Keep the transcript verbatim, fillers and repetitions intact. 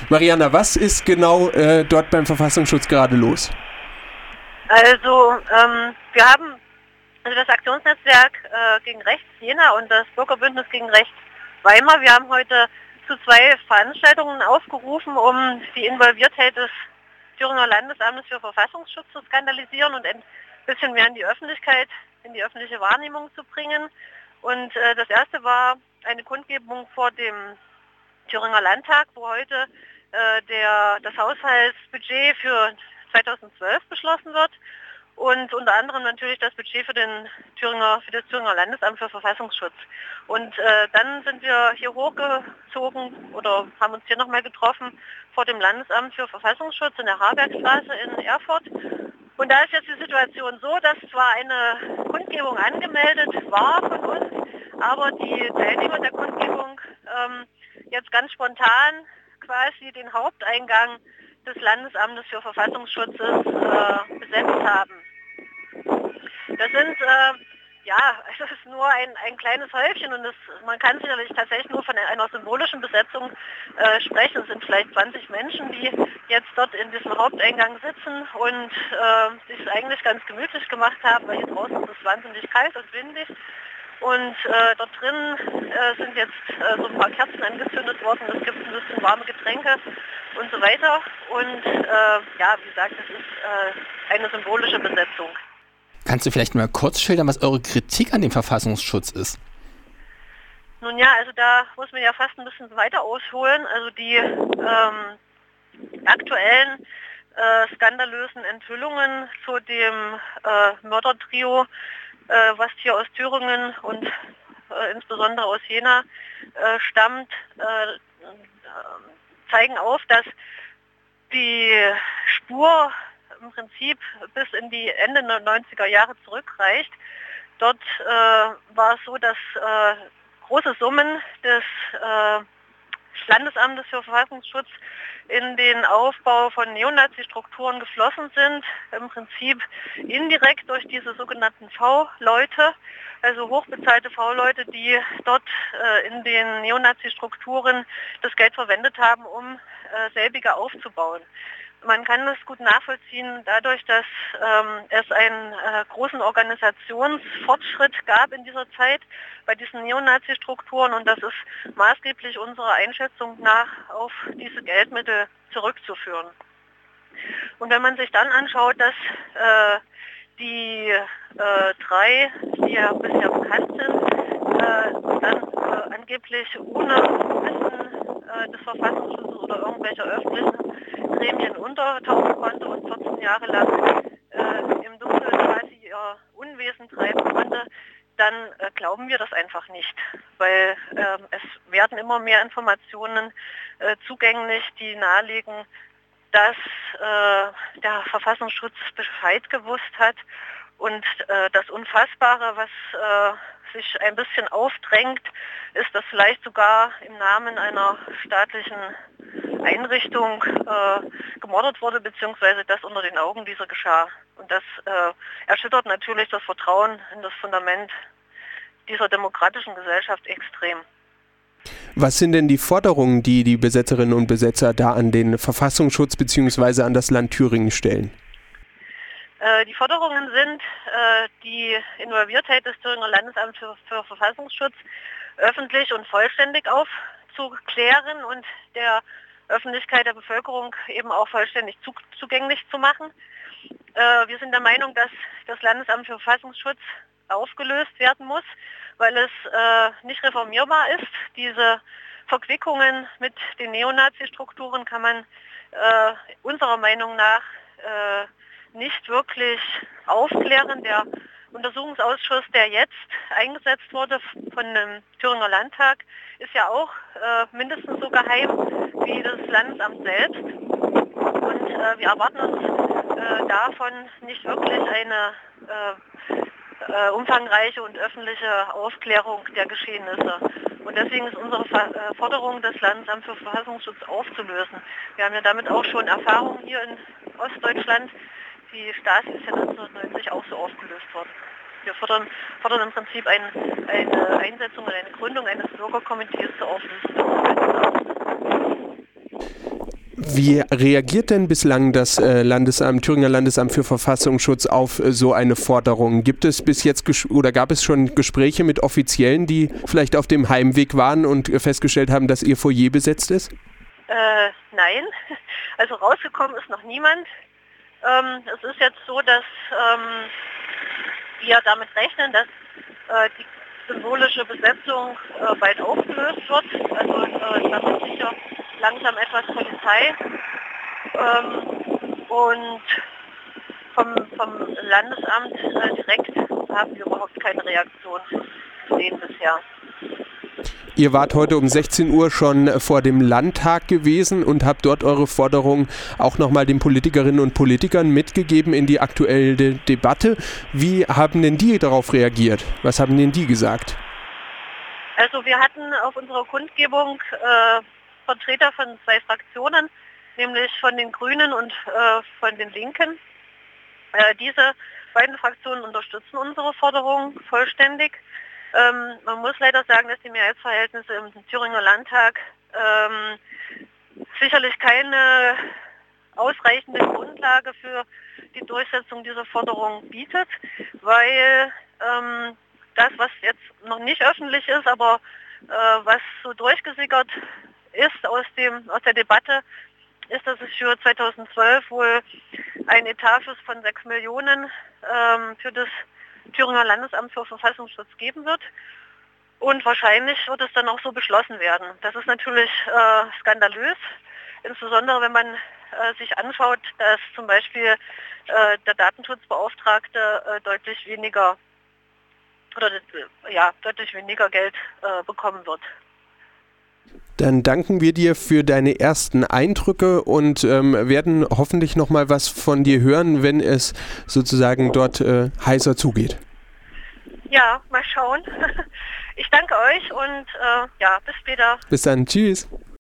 Mariana, was ist genau äh, dort beim Verfassungsschutz gerade los? Also ähm, wir haben also das Aktionsnetzwerk äh, gegen Rechts Jena und das Bürgerbündnis gegen Rechts Weimar. Wir haben heute zu zwei Veranstaltungen aufgerufen, um die Involviertheit des Thüringer Landesamtes für Verfassungsschutz zu skandalisieren und ein bisschen mehr in die Öffentlichkeit, in die öffentliche Wahrnehmung zu bringen. Und äh, das erste war eine Kundgebung vor dem Thüringer Landtag, wo heute äh, der, das Haushaltsbudget für zweitausendzwölf beschlossen wird und unter anderem natürlich das Budget für, den Thüringer, für das Thüringer Landesamt für Verfassungsschutz. Und äh, dann sind wir hier hochgezogen oder haben uns hier nochmal getroffen vor dem Landesamt für Verfassungsschutz in der Harbergstraße in Erfurt. Und da ist jetzt die Situation so, dass zwar eine Kundgebung angemeldet war von uns, aber die Teilnehmer der Kundgebung ähm, jetzt ganz spontan quasi den Haupteingang des Landesamtes für Verfassungsschutzes äh, besetzt haben. Das sind, äh, ja, es ist nur ein, ein kleines Häufchen und es, man kann sicherlich tatsächlich nur von einer symbolischen Besetzung äh, sprechen. Es sind vielleicht zwanzig Menschen, die jetzt dort in diesem Haupteingang sitzen und äh, sich es eigentlich ganz gemütlich gemacht haben, weil hier draußen ist es wahnsinnig kalt und windig. Und äh, dort drin äh, sind jetzt äh, so ein paar Kerzen angezündet worden, es gibt ein bisschen warme Getränke und so weiter. Und äh, ja, wie gesagt, es ist äh, eine symbolische Besetzung. Kannst du vielleicht mal kurz schildern, was eure Kritik an dem Verfassungsschutz ist? Nun ja, also da muss man ja fast ein bisschen weiter ausholen. Also die ähm, aktuellen äh, skandalösen Enthüllungen zu dem äh, Mördertrio, äh, was hier aus Thüringen und äh, insbesondere aus Jena äh, stammt, äh, zeigen auf, dass die Spur im Prinzip bis in die Ende der neunziger Jahre zurückreicht. Dort äh, war es so, dass äh, große Summen des äh, Landesamtes für Verfassungsschutz in den Aufbau von Neonazi-Strukturen geflossen sind, im Prinzip indirekt durch diese sogenannten V-Leute, also hochbezahlte V-Leute, die dort äh, in den Neonazi-Strukturen das Geld verwendet haben, um äh, selbige aufzubauen. Man kann das gut nachvollziehen dadurch, dass ähm, es einen äh, großen Organisationsfortschritt gab in dieser Zeit bei diesen Neonazi-Strukturen und das ist maßgeblich unserer Einschätzung nach auf diese Geldmittel zurückzuführen. Und wenn man sich dann anschaut, dass äh, die äh, drei, die ja bisher bekannt sind, äh, dann äh, angeblich ohne Wissen äh, des Verfassungsschutzes oder irgendwelcher öffentlichen Gremien untertauchen konnte und vierzehn Jahre lang äh, im Dunkeln quasi ihr Unwesen treiben konnte, dann äh, glauben wir das einfach nicht, weil äh, es werden immer mehr Informationen äh, zugänglich, die nahelegen, dass äh, der Verfassungsschutz Bescheid gewusst hat und äh, das Unfassbare, was äh, sich ein bisschen aufdrängt, ist, dass vielleicht sogar im Namen einer staatlichen Einrichtung äh, gemordet wurde, beziehungsweise das unter den Augen dieser geschah. Und das äh, erschüttert natürlich das Vertrauen in das Fundament dieser demokratischen Gesellschaft extrem. Was sind denn die Forderungen, die die Besetzerinnen und Besetzer da an den Verfassungsschutz bzw. an das Land Thüringen stellen? Äh, die Forderungen sind, äh, die Involviertheit des Thüringer Landesamts für, für Verfassungsschutz öffentlich und vollständig aufzuklären und der Öffentlichkeit, der Bevölkerung eben auch vollständig zu, zugänglich zu machen. Äh, wir sind der Meinung, dass das Landesamt für Verfassungsschutz aufgelöst werden muss, weil es äh, nicht reformierbar ist. Diese Verquickungen mit den Neonazi-Strukturen kann man äh, unserer Meinung nach äh, nicht wirklich aufklären. Der Untersuchungsausschuss, der jetzt eingesetzt wurde von dem Thüringer Landtag, ist ja auch äh, mindestens so geheim wie das Landesamt selbst. Und äh, wir erwarten uns äh, davon nicht wirklich eine äh, äh, umfangreiche und öffentliche Aufklärung der Geschehnisse. Und deswegen ist unsere Ver- äh, Forderung, das Landesamt für Verfassungsschutz aufzulösen. Wir haben ja damit auch schon Erfahrungen hier in Ostdeutschland. Die Stasi ist ja neunzehnhundertneunzig auch so aufgelöst worden. Wir fordern, fordern im Prinzip ein, eine Einsetzung und eine Gründung eines Bürgerkomitees zur Auflösung des Landesamts. Wie reagiert denn bislang das äh, Landesamt, Thüringer Landesamt für Verfassungsschutz auf äh, so eine Forderung? Gibt es bis jetzt ges- oder gab es schon Gespräche mit Offiziellen, die vielleicht auf dem Heimweg waren und äh, festgestellt haben, dass ihr Foyer besetzt ist? Äh, nein, also rausgekommen ist noch niemand. Ähm, es ist jetzt so, dass ähm, wir damit rechnen, dass äh, die symbolische Besetzung äh, bald aufgelöst wird. Also äh, da wird sicher langsam etwas Polizei. Ähm, und vom, vom Landesamt äh, direkt haben wir überhaupt keine Reaktion gesehen bisher. Ihr wart heute um sechzehn Uhr schon vor dem Landtag gewesen und habt dort eure Forderungen auch nochmal den Politikerinnen und Politikern mitgegeben in die aktuelle De- Debatte. Wie haben denn die darauf reagiert? Was haben denn die gesagt? Also wir hatten auf unserer Kundgebung äh, Vertreter von zwei Fraktionen, nämlich von den Grünen und äh, von den Linken. Äh, diese beiden Fraktionen unterstützen unsere Forderungen vollständig. Ähm, man muss leider sagen, dass die Mehrheitsverhältnisse im Thüringer Landtag ähm, sicherlich keine ausreichende Grundlage für die Durchsetzung dieser Forderung bietet, weil ähm, das, was jetzt noch nicht öffentlich ist, aber äh, was so durchgesickert ist aus dem aus der Debatte, ist, dass es für zweitausendzwölf wohl ein Etatfluss von sechs Millionen ähm, für das Thüringer Landesamt für Verfassungsschutz geben wird. Und wahrscheinlich wird es dann auch so beschlossen werden. Das ist natürlich äh, skandalös, insbesondere wenn man äh, sich anschaut, dass zum Beispiel äh, der Datenschutzbeauftragte äh, deutlich weniger oder äh, ja, deutlich weniger Geld äh, bekommen wird. Dann danken wir dir für deine ersten Eindrücke und ähm, werden hoffentlich nochmal was von dir hören, wenn es sozusagen dort äh, heißer zugeht. Ja, mal schauen. Ich danke euch und äh, ja, bis später. Bis dann, tschüss.